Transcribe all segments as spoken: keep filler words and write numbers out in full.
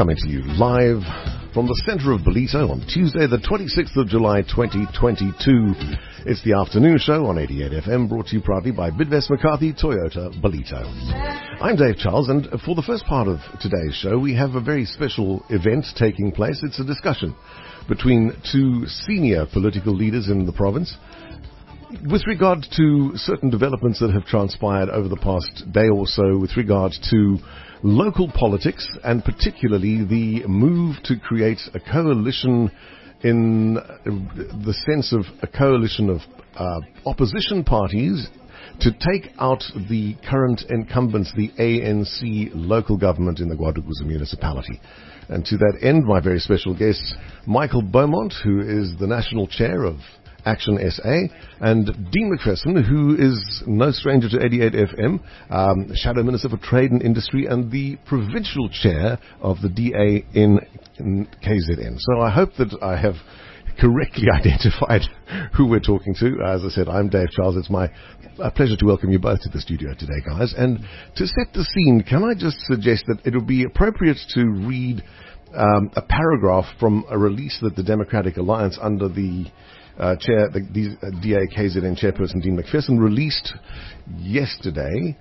Coming to you live from the centre of Ballito on Tuesday, the twenty-sixth of July, twenty twenty-two. It's the afternoon show on eighty-eight F M, brought to you proudly by Bidvest McCarthy Toyota Ballito. I'm Dave Charles, and for the first part of today's show, we have a very special event taking place. It's a discussion between two senior political leaders in the province with regard to certain developments that have transpired over the past day or so with regard to local politics, and particularly the move to create a coalition in the sense of a coalition of uh, opposition parties to take out the current incumbents, the A N C local government in the Guadagusa municipality. And to that end, my very special guest, Michael Beaumont, who is the national chair of Action S A, and Dean McPherson, who is no stranger to eighty-eight F M, um, Shadow Minister for Trade and Industry and the provincial chair of the D A in, in K Z N. So I hope that I have correctly identified who we're talking to. As I said, I'm Dave Charles. It's my a pleasure to welcome you both to the studio today, guys. And to set the scene, can I just suggest that it would be appropriate to read um, a paragraph from a release that the Democratic Alliance under the Uh, chair, the, the uh, D A K Z N chairperson Dean McPherson released yesterday,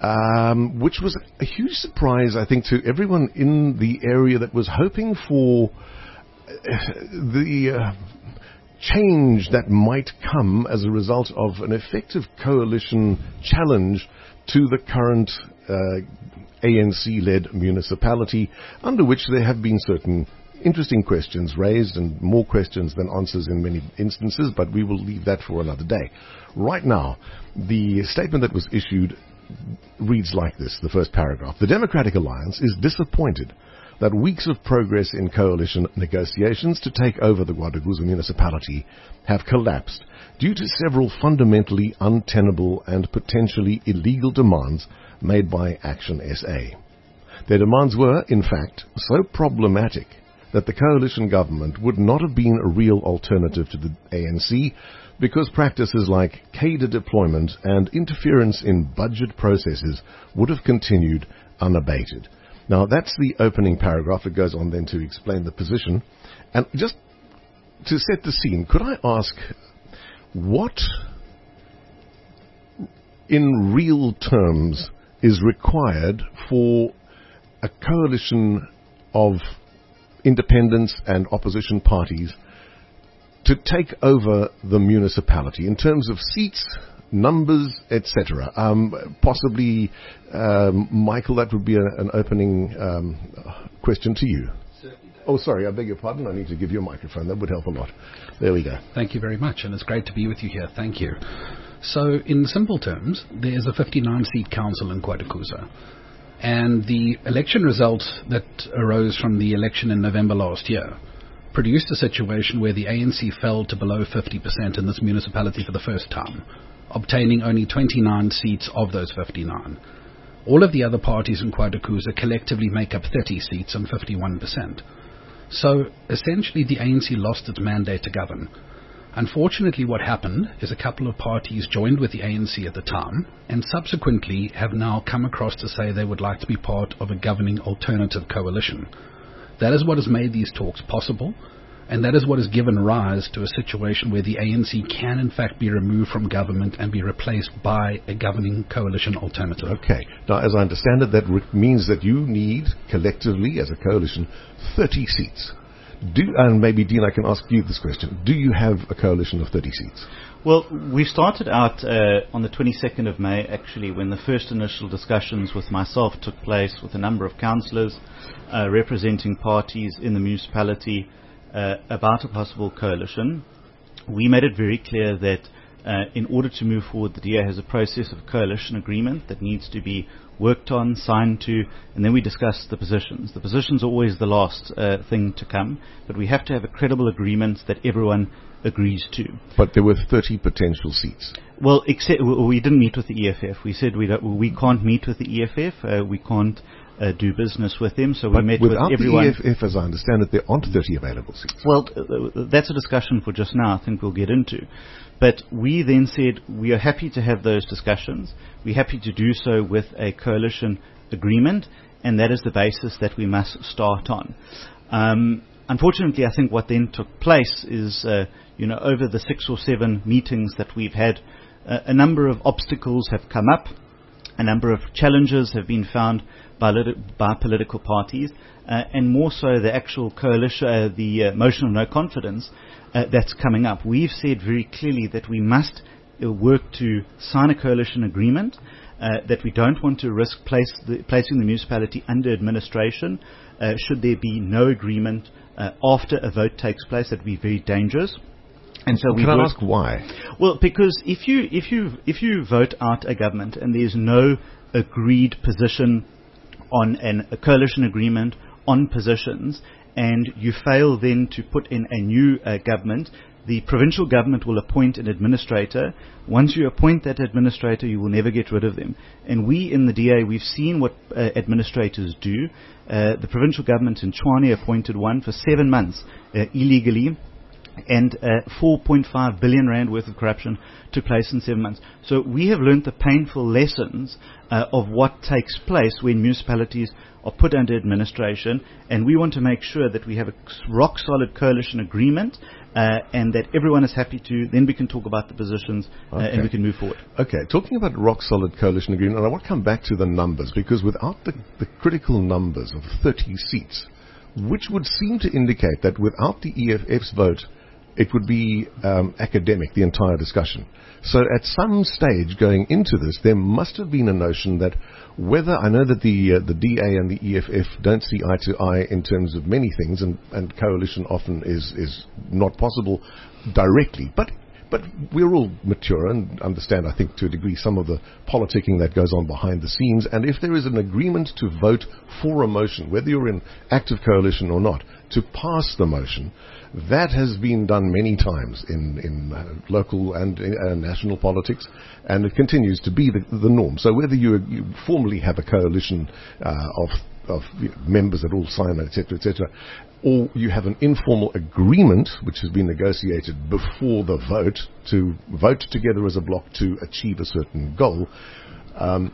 um, which was a huge surprise, I think, to everyone in the area that was hoping for uh, the uh, change that might come as a result of an effective coalition challenge to the current uh, A N C-led municipality, under which there have been certain interesting questions raised, and more questions than answers in many instances, but we will leave that for another day. Right now, the statement that was issued reads like this, the first paragraph. The Democratic Alliance is disappointed that weeks of progress in coalition negotiations to take over the Guadagusa municipality have collapsed due to several fundamentally untenable and potentially illegal demands made by Action S A. Their demands were, in fact, so problematic that the coalition government would not have been a real alternative to the A N C because practices like cadre deployment and interference in budget processes would have continued unabated. Now, that's the opening paragraph. It goes on then to explain the position. And just to set the scene, could I ask what, in real terms, is required for a coalition of independents and opposition parties to take over the municipality in terms of seats, numbers, et cetera? Um, possibly, um, Michael, that would be a, an opening um, question to you. Oh, sorry, I beg your pardon. I need to give you a microphone. That would help a lot. There we go. Thank you very much, and it's great to be with you here. Thank you. So, in simple terms, there is a fifty-nine seat council in Guadagusa. And the election results that arose from the election in November last year produced a situation where the A N C fell to below fifty percent in this municipality for the first time, obtaining only twenty-nine seats of those fifty-nine. All of the other parties in Guadagusa collectively make up thirty seats and fifty-one percent. So, essentially, the A N C lost its mandate to govern. Unfortunately, what happened is a couple of parties joined with the A N C at the time and subsequently have now come across to say they would like to be part of a governing alternative coalition. That is what has made these talks possible, and that is what has given rise to a situation where the A N C can in fact be removed from government and be replaced by a governing coalition alternative. Okay. Now, as I understand it, that re- means that you need, collectively, as a coalition, thirty seats. Do, and maybe, Dean, I can ask you this question. Do you have a coalition of thirty seats? Well, we started out uh, on the twenty-second of May, actually, when the first initial discussions with myself took place with a number of councillors uh, representing parties in the municipality uh, about a possible coalition. We made it very clear that uh, in order to move forward, the D A has a process of coalition agreement that needs to be worked on, signed to, and then we discuss the positions. The positions are always the last uh, thing to come, but we have to have a credible agreement that everyone agrees to. But there were thirty potential seats. Well, except we didn't meet with the E F F. We said we don't, we can't meet with the E F F. Uh, we can't uh, do business with them. So but we met with everyone. Without the E F F, as I understand it, there aren't thirty available seats. Well, uh, that's a discussion for just now. I think we'll get into. But we then said we are happy to have those discussions. We're happy to do so with a coalition agreement, and that is the basis that we must start on. Um, unfortunately, I think what then took place is, uh, you know, over the six or seven meetings that we've had, uh, a number of obstacles have come up, a number of challenges have been found by, lit- by political parties, uh, and more so the actual coalition, uh, the uh, motion of no confidence uh, that's coming up. We've said very clearly that we must uh, work to sign a coalition agreement, uh, that we don't want to risk place the, placing the municipality under administration uh, should there be no agreement uh, after a vote takes place. That would be very dangerous. And so we Can I ask why? Well, because if you if you if you vote out a government and there's no agreed position on an, a coalition agreement on positions, and you fail then to put in a new uh, government, the provincial government will appoint an administrator. Once you appoint that administrator, you will never get rid of them. And we in the D A, we've seen what uh, administrators do. Uh, the provincial government in Tshwane appointed one for seven months uh, illegally, and uh, four point five billion rand worth of corruption took place in seven months. So we have learned the painful lessons uh, of what takes place when municipalities are put under administration, and we want to make sure that we have a rock-solid coalition agreement uh, and that everyone is happy to, then we can talk about the positions uh, okay. and we can move forward. Okay, talking about rock-solid coalition agreement, and I want to come back to the numbers, because without the, the critical numbers of thirty seats, which would seem to indicate that without the E F F's vote, it would be um, academic, the entire discussion. So at some stage going into this, there must have been a notion that whether, I know that the uh, the D A and the E F F don't see eye to eye in terms of many things, and, and coalition often is, is not possible directly, but But we're all mature and understand, I think, to a degree, some of the politicking that goes on behind the scenes. And if there is an agreement to vote for a motion, whether you're in active coalition or not, to pass the motion, that has been done many times in, in uh, local and uh, national politics, and it continues to be the, the norm. So whether you, you formally have a coalition uh, of of you know, members that all sign, et cetera, et cetera, or you have an informal agreement which has been negotiated before the vote to vote together as a bloc to achieve a certain goal. Um,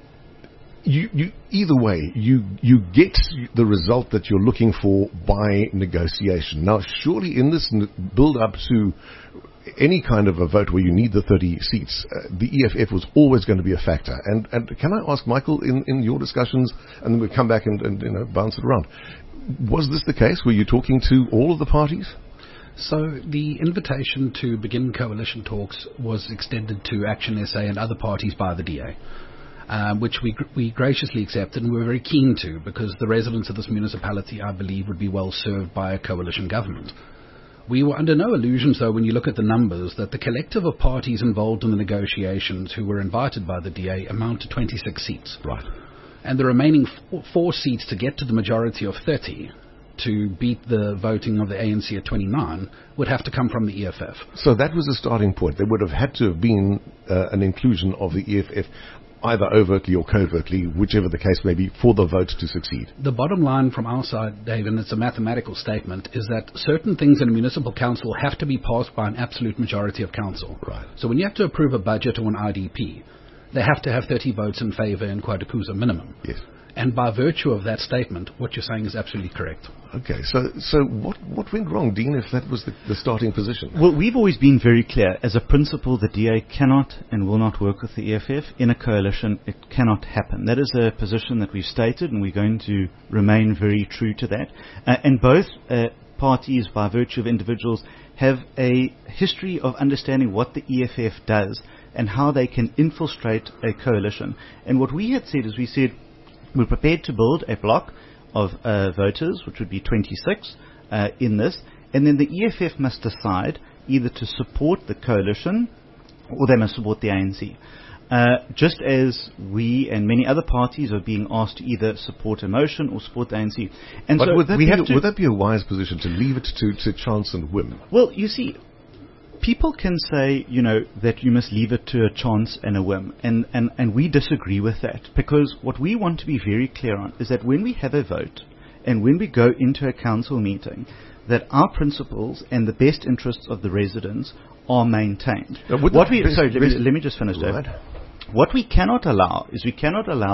you, you, either way, you you get the result that you're looking for by negotiation. Now, surely in this n- build-up to any kind of a vote where you need the thirty seats, uh, the E F F was always going to be a factor. And, and can I ask, Michael, in, in your discussions, and then we'll come back and, and you know bounce it around, was this the case? Were you talking to all of the parties? So the invitation to begin coalition talks was extended to Action S A and other parties by the D A, um, which we gr- we graciously accepted, and we were very keen to, because the residents of this municipality, I believe, would be well served by a coalition government. We were under no illusions, though, when you look at the numbers, that the collective of parties involved in the negotiations who were invited by the D A amount to twenty-six seats. Right. And the remaining f- four seats to get to the majority of thirty, to beat the voting of the A N C at twenty-nine, would have to come from the E F F. So that was the starting point. There would have had to have been uh, an inclusion of the E F F, either overtly or covertly, whichever the case may be, for the vote to succeed. The bottom line from our side, Dave, and it's a mathematical statement, is that certain things in a municipal council have to be passed by an absolute majority of council. Right. So when you have to approve a budget or an I D P, they have to have thirty votes in favour in KwaDukuza minimum. Yes. And by virtue of that statement, what you're saying is absolutely correct. Okay, so so what what went wrong, Dean, if that was the, the starting position? Well, we've always been very clear. As a principle, the D A cannot and will not work with the E F F. In a coalition, it cannot happen. That is a position that we've stated, and we're going to remain very true to that. Uh, and both uh, parties, by virtue of individuals, have a history of understanding what the E F F does and how they can infiltrate a coalition. And what we had said is we said, we're prepared to build a block of uh, voters, which would be twenty-six uh, in this, and then the E F F must decide either to support the coalition or they must support the A N C. Uh, just as we and many other parties are being asked to either support a motion or support the A N C. And but so would that, we be, have to would that be a wise position to leave it to, to chance and whim? Well, you see, people can say, you know, that you must leave it to a chance and a whim, and, and, and we disagree with that, because what we want to be very clear on is that when we have a vote and when we go into a council meeting, that our principles and the best interests of the residents are maintained. Now, what we, best, sorry, let me, best, let me just finish, Dave. Right. What we cannot allow is we cannot allow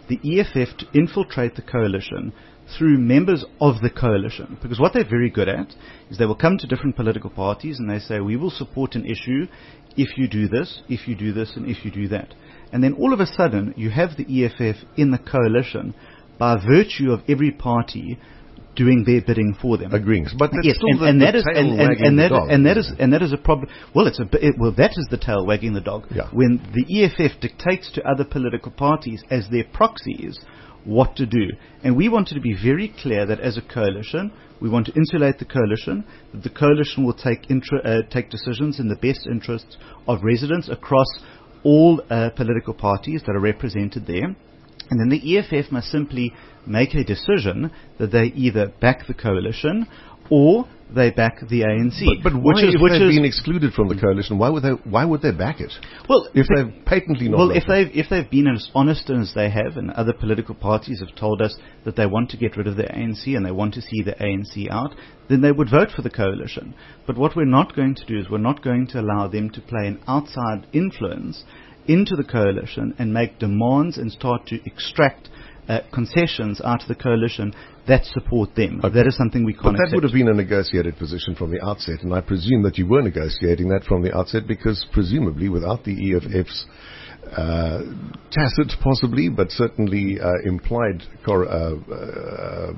the E F F to infiltrate the coalition through members of the coalition. Because what they're very good at is they will come to different political parties and they say, we will support an issue if you do this, if you do this, and if you do that. And then all of a sudden, you have the E F F in the coalition by virtue of every party doing their bidding for them. Agreeing. But that's yes, still and, the, and the that is tail and, and, wagging and the that dog, and that is isn't it? and that is a problem. Well, it's a it, well that is the tail wagging the dog. Yeah. When the E F F dictates to other political parties as their proxies what to do. And we wanted to be very clear that as a coalition, we want to insulate the coalition, that the coalition will take intra, uh, take decisions in the best interests of residents across all uh, political parties that are represented there. And then the E F F must simply make a decision that they either back the coalition or they back the A N C. But, but why, which is, if which they've is, been excluded from the coalition, why would they? Why would they back it? Well, if they've patently not. Well, if voted. they've if they've been as honest as they have, and other political parties have told us that they want to get rid of the A N C and they want to see the A N C out, then they would vote for the coalition. But what we're not going to do is we're not going to allow them to play an outside influence into the coalition and make demands and start to extract uh, concessions out of the coalition that support them. Okay. That is something we can't But that accept. would have been a negotiated position from the outset, and I presume that you were negotiating that from the outset because presumably without the E F F's uh, tacit possibly, but certainly uh, implied co- uh, uh,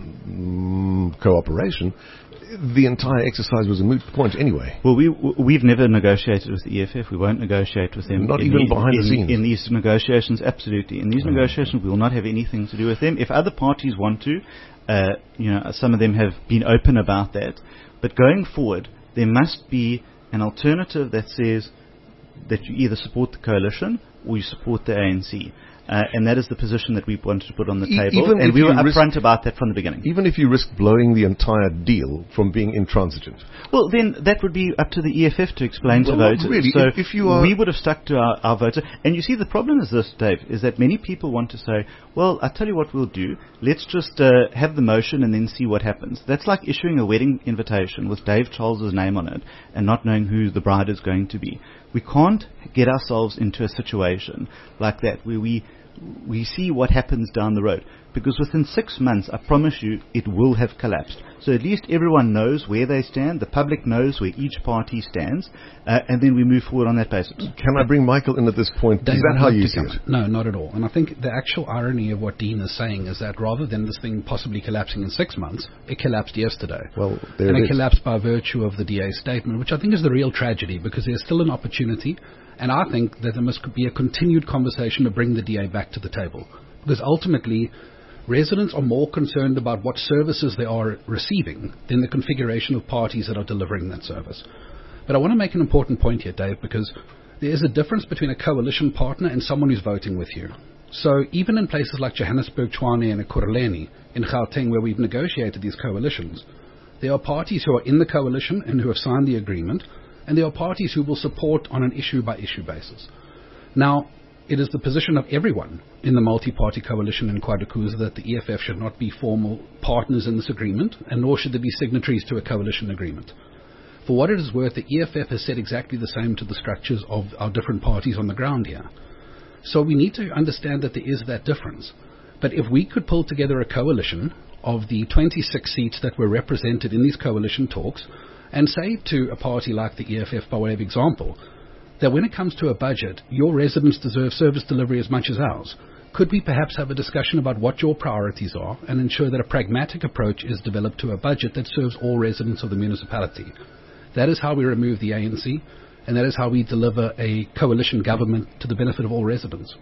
mm, cooperation, the entire exercise was a moot point anyway. Well, we, we've never negotiated with the E F F. We won't negotiate with them. Not in even the, behind in, the scenes. In these negotiations, absolutely. In these Mm. negotiations, we will not have anything to do with them. If other parties want to, uh, you know, some of them have been open about that. But going forward, there must be an alternative that says that you either support the coalition or you support the A N C. Uh, and that is the position that we wanted to put on the E- table. even And if we were you risk- upfront about that from the beginning. Even if you risk blowing the entire deal from being intransigent. Well, then that would be up to the E F F to explain Well, to not voters. really. So If- if you are- we would have stuck to our, our voter. And you see, the problem is this, Dave, is that many people want to say, well, I tell you what we'll do. Let's just uh, have the motion and then see what happens. That's like issuing a wedding invitation with Dave Charles's name on it and not knowing who the bride is going to be. We can't get ourselves into a situation like that where we we see what happens down the road. Because within six months, I promise you, it will have collapsed. So at least everyone knows where they stand, the public knows where each party stands, uh, and then we move forward on that basis. Can I bring Michael in at this point? Dave, Is that I'd how like you to see come it? in. No, not at all. And I think the actual irony of what Dean is saying is that rather than this thing possibly collapsing in six months, it collapsed yesterday. Well, there and it it is. collapsed by virtue of the D A's statement, which I think is the real tragedy, because there's still an opportunity, and I think that there must be a continued conversation to bring the D A back to the table. Because ultimately, residents are more concerned about what services they are receiving than the configuration of parties that are delivering that service. But I want to make an important point here, Dave, because there is a difference between a coalition partner and someone who's voting with you. So even in places like Johannesburg, Tshwane and Ekurhuleni in Gauteng, where we've negotiated these coalitions, there are parties who are in the coalition and who have signed the agreement, and there are parties who will support on an issue-by-issue basis. Now, it is the position of everyone in the multi-party coalition in KwaDukuza that the E F F should not be formal partners in this agreement, and nor should they be signatories to a coalition agreement. For what it is worth, the E F F has said exactly the same to the structures of our different parties on the ground here. So we need to understand that there is that difference. But if we could pull together a coalition of the twenty-six seats that were represented in these coalition talks, and say to a party like the E F F, by way of example, that when it comes to a budget, your residents deserve service delivery as much as ours, could we perhaps have a discussion about what your priorities are and ensure that a pragmatic approach is developed to a budget that serves all residents of the municipality? That is how we remove the A N C, and that is how we deliver a coalition government to the benefit of all residents.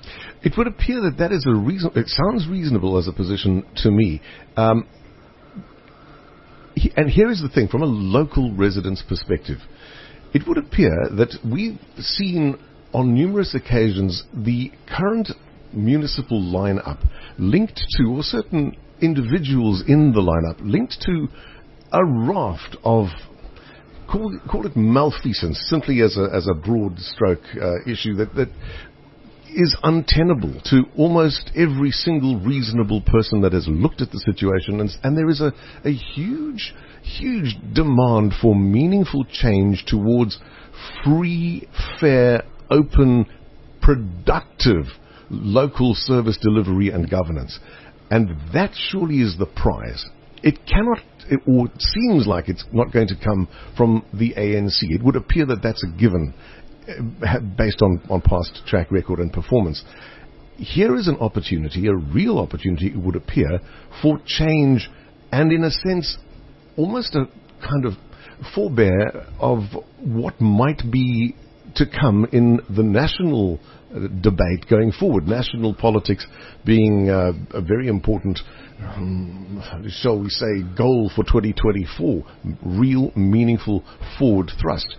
It would appear that that is a reason. It sounds reasonable as a position to me. Um, he, and here is the thing, from a local resident's perspective. It would appear that we've seen on numerous occasions the current municipal lineup linked to, or certain individuals in the lineup linked to a raft of, call, call it malfeasance, simply as a, as a broad stroke uh, issue that, that is untenable to almost every single reasonable person that has looked at the situation. And, and there is a, a huge, huge demand for meaningful change towards free, fair, open, productive local service delivery and governance. And that surely is the prize. It cannot, it, or it seems like it's not going to come from the A N C. It would appear that that's a given uh, based on, on past track record and performance. Here is an opportunity, a real opportunity, it would appear, for change and, in a sense, almost a kind of forebear of what might be to come in the national uh, debate going forward. National politics being uh, a very important, um, shall we say, goal for twenty twenty-four. Real, meaningful forward thrust.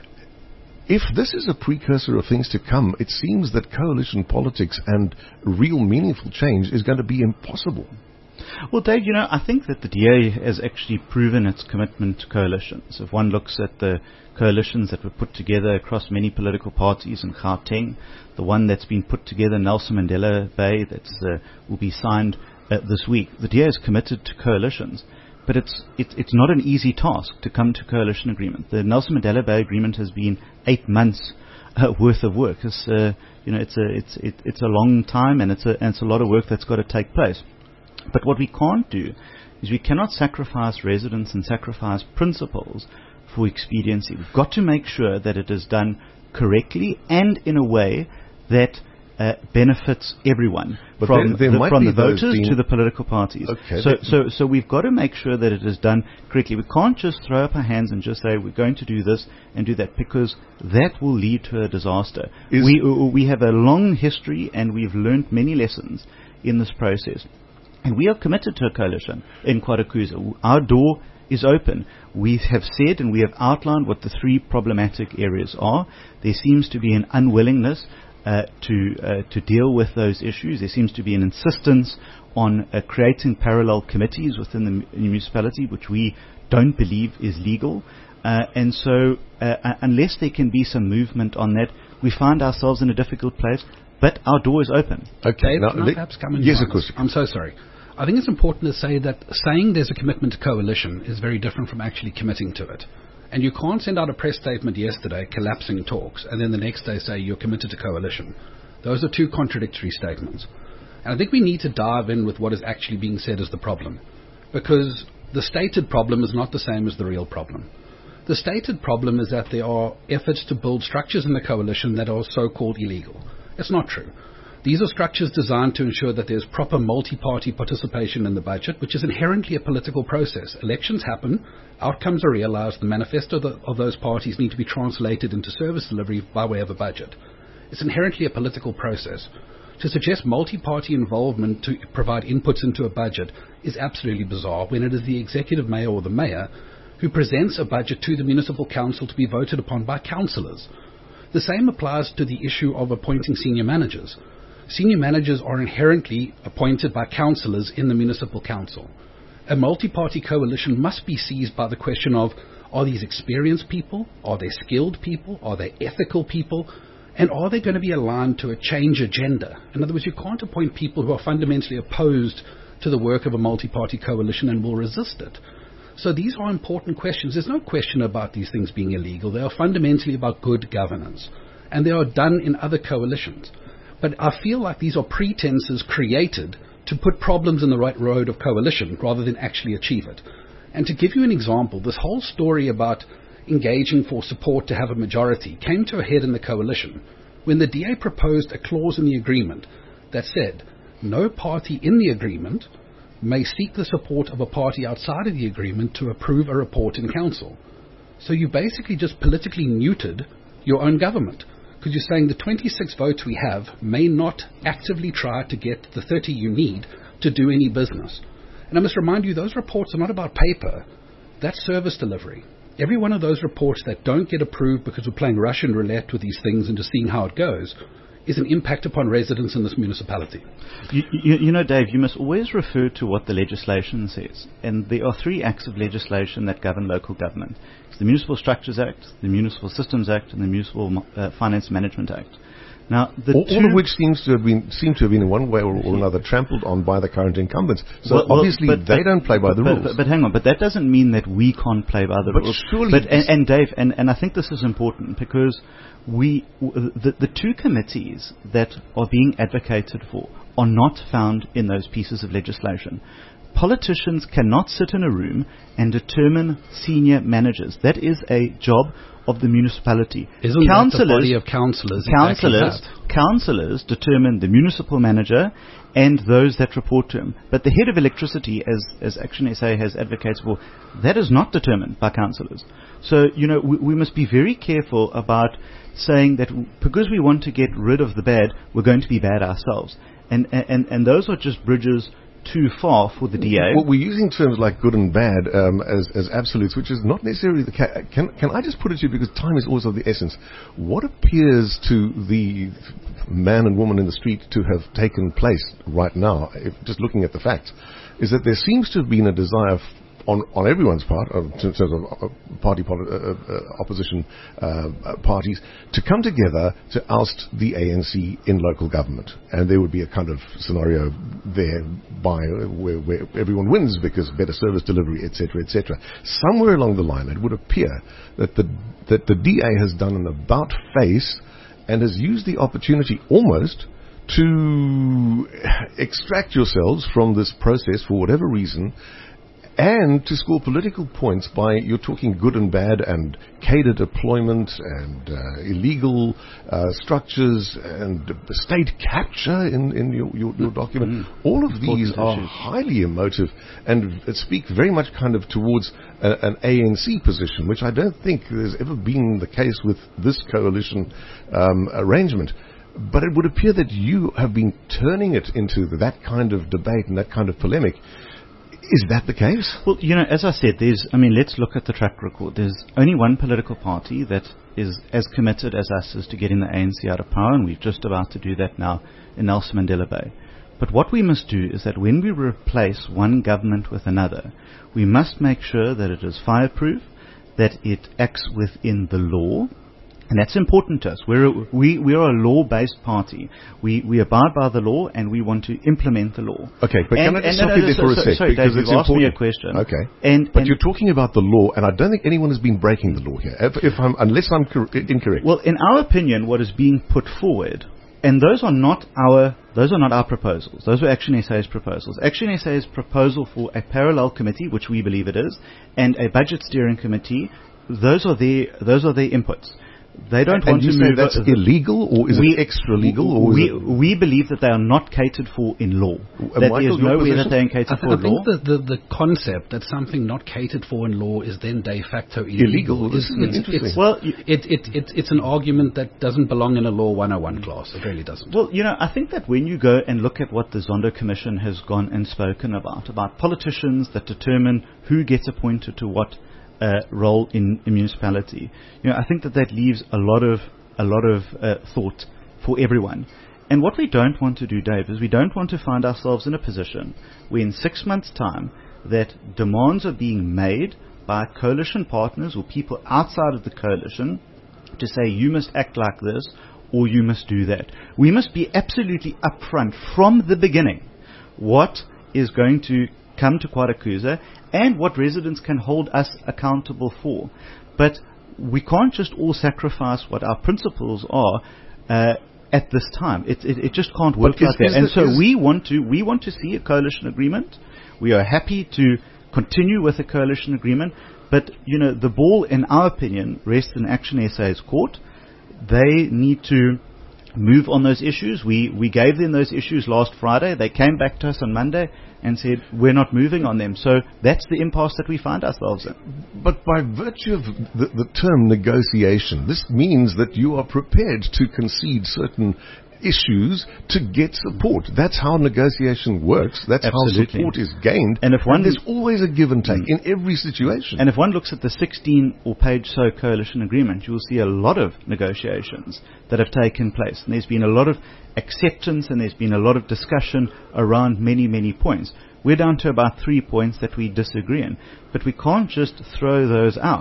If this is a precursor of things to come, it seems that coalition politics and real, meaningful change is going to be impossible. Well, Dave, you know, I think that the D A has actually proven its commitment to coalitions. If one looks at the coalitions that were put together across many political parties in Gauteng, the one that's been put together in Nelson Mandela Bay that uh, will be signed uh, this week, the D A is committed to coalitions. But it's, it's it's not an easy task to come to coalition agreement. The Nelson Mandela Bay Agreement has been eight months uh, worth of work. It's uh, you know it's a it's it, it's a long time, and it's a and it's a lot of work that's got to take place. But what we can't do is we cannot sacrifice residents and sacrifice principles for expediency. We've got to make sure that it is done correctly and in a way that uh, benefits everyone, but from, there, there the, from the voters being... to the political parties. Okay. So, so, so we've got to make sure that it is done correctly. We can't just throw up our hands and just say we're going to do this and do that, because that will lead to a disaster. Is we we have a long history, and we've learned many lessons in this process. And we are committed to a coalition in KwaDukuza. Our door is open. We have said and we have outlined what the three problematic areas are. There seems to be an unwillingness uh, to uh, to deal with those issues. There seems to be an insistence on uh, creating parallel committees within the municipality, which we don't believe is legal. Uh, and so uh, unless there can be some movement on that, we find ourselves in a difficult place. But our door is open. Okay. Dave, now, can I perhaps come in? Yes, of course. I'm so sorry. I think it's important to say that saying there's a commitment to coalition is very different from actually committing to it. And you can't send out a press statement yesterday collapsing talks and then the next day say you're committed to coalition. Those are two contradictory statements. And I think we need to dive in with what is actually being said as the problem. Because the stated problem is not the same as the real problem. The stated problem is that there are efforts to build structures in the coalition that are so-called illegal. It's not true. These are structures designed to ensure that there's proper multi-party participation in the budget, which is inherently a political process. Elections happen, outcomes are realized, the manifesto of, the, of those parties need to be translated into service delivery by way of a budget. It's inherently a political process. To suggest multi-party involvement to provide inputs into a budget is absolutely bizarre, when it is the executive mayor or the mayor who presents a budget to the municipal council to be voted upon by councillors. The same applies to the issue of appointing senior managers. Senior managers are inherently appointed by councillors in the municipal council. A multi-party coalition must be seized by the question of, are these experienced people? Are they skilled people? Are they ethical people? And are they going to be aligned to a change agenda? In other words, you can't appoint people who are fundamentally opposed to the work of a multi-party coalition and will resist it. So these are important questions. There's no question about these things being illegal. They are fundamentally about good governance. And they are done in other coalitions. But I feel like these are pretenses created to put problems in the right road of coalition rather than actually achieve it. And to give you an example, this whole story about engaging for support to have a majority came to a head in the coalition when the D A proposed a clause in the agreement that said no party in the agreement may seek the support of a party outside of the agreement to approve a report in council. So you basically just politically neutered your own government, because you're saying the twenty-six votes we have may not actively try to get the thirty you need to do any business. And I must remind you, those reports are not about paper. That's service delivery. Every one of those reports that don't get approved because we're playing Russian roulette with these things and just seeing how it goes is an impact upon residents in this municipality. You, you, you know, Dave, you must always refer to what the legislation says. And there are three acts of legislation that govern local government. It's the Municipal Structures Act, the Municipal Systems Act, and the Municipal uh, Finance Management Act. Now, the all, two, all of which seems to have been seem to have been in one way or, or another trampled on by the current incumbents. So well, well, obviously but, they but, don't play by but, the but, rules. But, but hang on, but that doesn't mean that we can't play by the but rules. Surely but and, and Dave, and, and I think this is important because we w- the, the two committees that are being advocated for are not found in those pieces of legislation. Politicians cannot sit in a room and determine senior managers. That is a job of the municipality. Isn't that the body of councillors? Councillors, exactly councillors determine the municipal manager and those that report to him. But the head of electricity, as as Action S A has advocated for, that is not determined by councillors. So, you know, we, we must be very careful about saying that w- because we want to get rid of the bad, we're going to be bad ourselves. And and, and those are just bridges too far for the D A. Well, we're using terms like good and bad um, as, as absolutes, which is not necessarily the case. Can, can I just put it to you, because time is always of the essence, what appears to the man and woman in the street to have taken place right now, if just looking at the facts, is that there seems to have been a desire f- on, on everyone's part, uh, in terms of uh, party poli- uh, uh, opposition uh, uh, parties, to come together to oust the A N C in local government. And there would be a kind of scenario there by uh, where, where everyone wins because better service delivery, et cetera, et cetera. Somewhere along the line, it would appear that the that the D A has done an about face and has used the opportunity almost to extract yourselves from this process for whatever reason, and to score political points by, you're talking good and bad and cadre deployment and uh, illegal uh, structures and uh, state capture in, in your, your, your document. Mm. All of these are issues. Highly emotive and uh, speak very much kind of towards a, an A N C position, which I don't think there's ever been the case with this coalition um, arrangement. But it would appear that you have been turning it into that kind of debate and that kind of polemic. Is that the case? Well, you know, as I said, there's, I mean, let's look at the track record. There's only one political party that is as committed as us as to getting the A N C out of power, and we're just about to do that now in Nelson Mandela Bay. But what we must do is that when we replace one government with another, we must make sure that it is fireproof, that it acts within the law. And that's important to us. We're a, we, we're a law-based party. We, we abide by the law and we want to implement the law. Okay, but and, can I just and, stop no, you no, there so, for a so, sec? Sorry, because Dave, it's you've asked important. me a question. Okay. And, but and you're talking about the law, and I don't think anyone has been breaking the law here, if, if I'm, unless I'm cor- incorrect. Well, in our opinion, what is being put forward, and those are not our those are not our proposals. Those were Action S A's proposals. Action S A's proposal for a parallel committee, which we believe it is, and a budget steering committee, those are their those are their inputs. They don't and want you to say move. That's uh, illegal, or is we, it extra legal? Or we is it we believe that they are not catered for in law. And that Michael, there's no way that position? they are catered I, for th- in I law. think the, the, the concept that something not catered for in law is then de facto illegal, illegal. is It's, it's, it's, well, it, it, it, it's an argument that doesn't belong in a Law one oh one class. It really doesn't. Well, you know, I think that when you go and look at what the Zondo Commission has gone and spoken about, about politicians that determine who gets appointed to what uh, role in a municipality, you know, I think that that leaves a lot of a lot of uh, thought for everyone. And what we don't want to do, Dave, is we don't want to find ourselves in a position where in six months' time that demands are being made by coalition partners or people outside of the coalition to say you must act like this or you must do that. We must be absolutely upfront from the beginning what is going to come to KwaDukuza and what residents can hold us accountable for. But we can't just all sacrifice what our principles are uh, at this time. It, it, it just can't work is, like that. And the, so we want to we want to see a coalition agreement. We are happy to continue with a coalition agreement, but you know the ball, in our opinion, rests in Action S A's court. They need to move on those issues. We we gave them those issues last Friday. They came back to us on Monday and said we're not moving on them. So that's the impasse that we find ourselves in. But by virtue of the, the term negotiation, this means that you are prepared to concede certain issues to get support. That's how negotiation works. That's Absolutely. how support is gained. And if one and there's always a give and take mm. in every situation. And if one looks at the sixteen or page so coalition agreement, you will see a lot of negotiations that have taken place. And there's been a lot of acceptance and there's been a lot of discussion around many, many points. We're down to about three points that we disagree in. But we can't just throw those out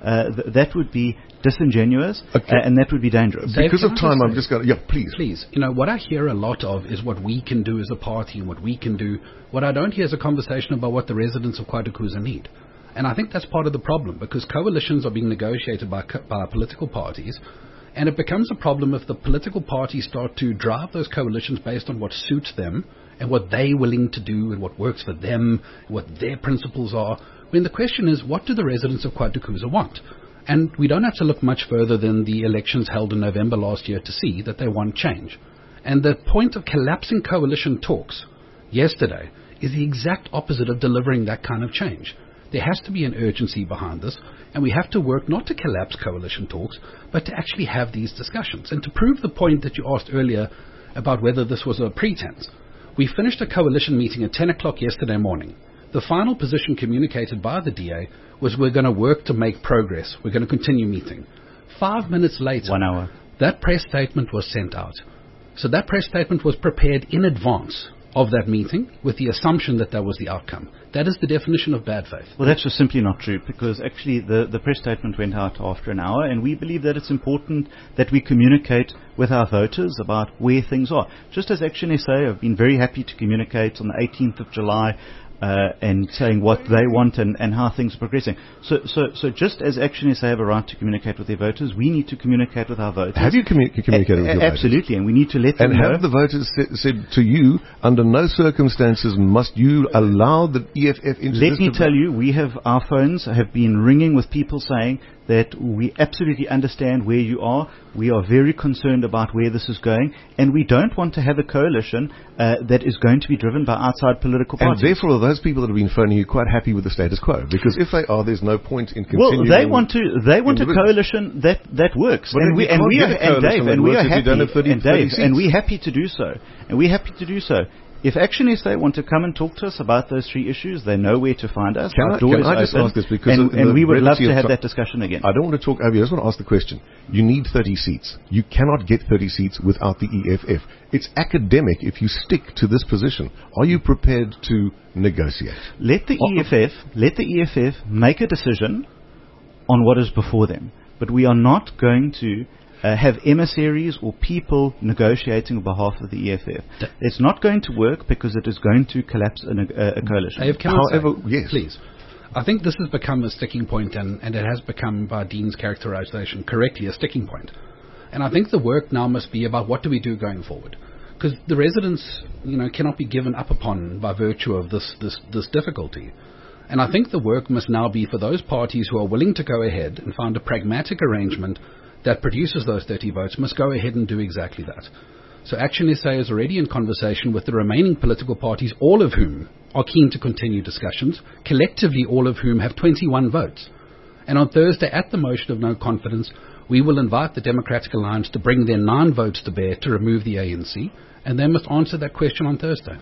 uh, th- that would be disingenuous, okay. uh, and that would be dangerous. Dave, because of time, say, I'm just going to... Yeah, please. Please. You know, what I hear a lot of is what we can do as a party and what we can do. What I don't hear is a conversation about what the residents of KwaDukuza need. And I think that's part of the problem, because coalitions are being negotiated by, co- by political parties, and it becomes a problem if the political parties start to drive those coalitions based on what suits them and what they're willing to do and what works for them, and what their principles are. When the question is, what do the residents of KwaDukuza want? And we don't have to look much further than the elections held in November last year to see that they want change. And the point of collapsing coalition talks yesterday is the exact opposite of delivering that kind of change. There has to be an urgency behind this, and we have to work not to collapse coalition talks, but to actually have these discussions. And to prove the point that you asked earlier about whether this was a pretense, we finished a coalition meeting at ten o'clock yesterday morning. The final position communicated by the D A was we're going to work to make progress. We're going to continue meeting. Five minutes later, One hour. that press statement was sent out. So that press statement was prepared in advance of that meeting with the assumption that that was the outcome. That is the definition of bad faith. Well, that's just simply not true, because actually the, the press statement went out after an hour, and we believe that it's important that we communicate with our voters about where things are. Just as Action S A have been very happy to communicate on the eighteenth of July uh, and saying what they want and, and how things are progressing. So, so, so just as Action S A have a right to communicate with their voters, we need to communicate with our voters. Have you commu- communicated a- with your a- Absolutely, and we need to let them And know. have the voters sa- said to you, under no circumstances must you allow the E F F into Let this me debate? tell you, we have, our phones have been ringing with people saying that we absolutely understand where you are. We are very concerned about where this is going, and we don't want to have a coalition uh, that is going to be driven by outside political And parties. therefore, are those people that have been phoning you quite happy with the status quo? Because if they are, there's no point in continuing. Well, they want to. They want a in the business. coalition that, that works, But and then we you and can't we get are a and coalition Dave that and we works are if you happy don't have thirty, and Dave thirty and seats. we're happy to do so, and we're happy to do so. If Action S A want to come and talk to us about those three issues, they know where to find us. Can Our I- door can is I just open, ask this because and, of and the we would love brevity to of have ti- that discussion again. I don't want to talk over you. I just want to ask the question. You need thirty seats. You cannot get thirty seats without the E F F. It's academic if you stick to this position. Are you prepared to negotiate? Let the Oh, E F F let the E F F make a decision on what is before them. But we are not going to uh, have emissaries or people negotiating on behalf of the E F F. D- It's not going to work because it is going to collapse a, neg- a, a coalition. Dave, can I However, say, yes. please. I think this has become a sticking point, and, and it has become, by Dean's characterization, correctly a sticking point. And I think the work now must be about what do we do going forward. Because the residents, you know, cannot be given up upon by virtue of this, this, this difficulty. And I think the work must now be for those parties who are willing to go ahead and find a pragmatic arrangement that produces those thirty votes must go ahead and do exactly that. So Action S A is already in conversation with the remaining political parties, all of whom are keen to continue discussions, collectively all of whom have twenty-one votes. And on Thursday, at the motion of no confidence, we will invite the Democratic Alliance to bring their nine votes to bear to remove the A N C, and they must answer that question on Thursday.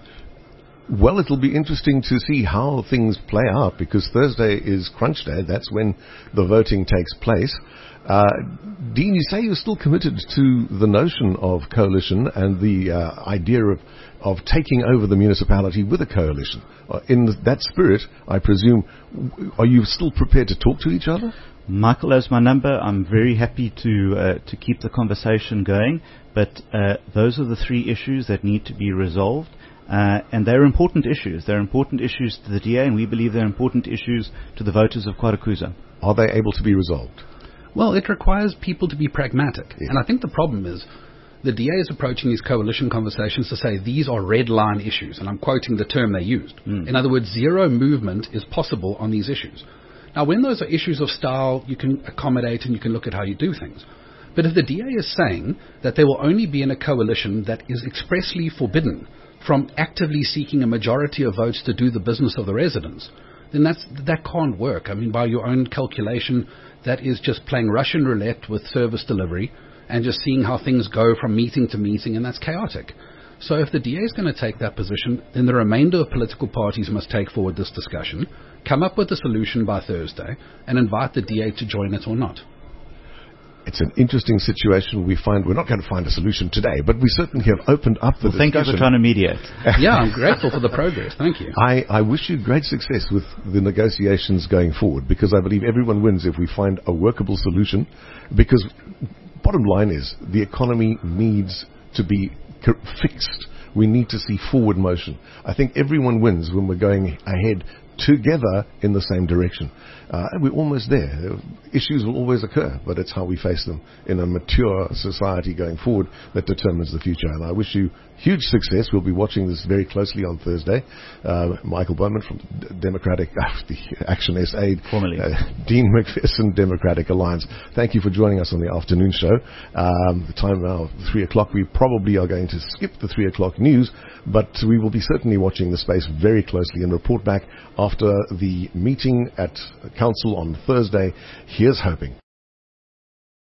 Well, it'll be interesting to see how things play out, because Thursday is crunch day. That's when the voting takes place. Uh, Dean, you say you're still committed to the notion of coalition and the uh, idea of, of taking over the municipality with a coalition. Uh, in that spirit, I presume, w- are you still prepared to talk to each other? Michael has my number. I'm very happy to uh, to keep the conversation going. But uh, those are the three issues that need to be resolved. Uh, and they're important issues. They're important issues to the D A, and we believe they're important issues to the voters of KwaDukuza. Are they able to be resolved? Well, it requires people to be pragmatic. Yeah. And I think the problem is the D A is approaching these coalition conversations to say these are red line issues, and I'm quoting the term they used. Mm. In other words, zero movement is possible on these issues. Now, when those are issues of style, you can accommodate and you can look at how you do things. But if the D A is saying that they will only be in a coalition that is expressly forbidden from actively seeking a majority of votes to do the business of the residents, then that's, that can't work. I mean, by your own calculation, that is just playing Russian roulette with service delivery and just seeing how things go from meeting to meeting, and that's chaotic. So if the D A is going to take that position, then the remainder of political parties must take forward this discussion, come up with a solution by Thursday, and invite the D A to join it or not. It's an interesting situation. We find we're not going to find a solution today, but we certainly have opened up the well, thank discussion. you for trying to mediate. Yeah, I'm grateful for the progress. Thank you. I, I wish you great success with the negotiations going forward, because I believe everyone wins if we find a workable solution. Because bottom line is, the economy needs to be co- fixed. We need to see forward motion. I think everyone wins when we're going ahead together in the same direction. Uh, and we're almost there. Issues will always occur, but it's how we face them in a mature society going forward that determines the future. And I wish you huge success. We'll be watching this very closely on Thursday. Uh, Michael Bowman from D- Democratic, uh, the Action S A, Formerly. Uh, Dean McPherson, Democratic Alliance. Thank you for joining us on the afternoon show. Um, the time now, three o'clock. We probably are going to skip the three o'clock news, but we will be certainly watching the space very closely and report back after the meeting at Council on Thursday. Here's hoping.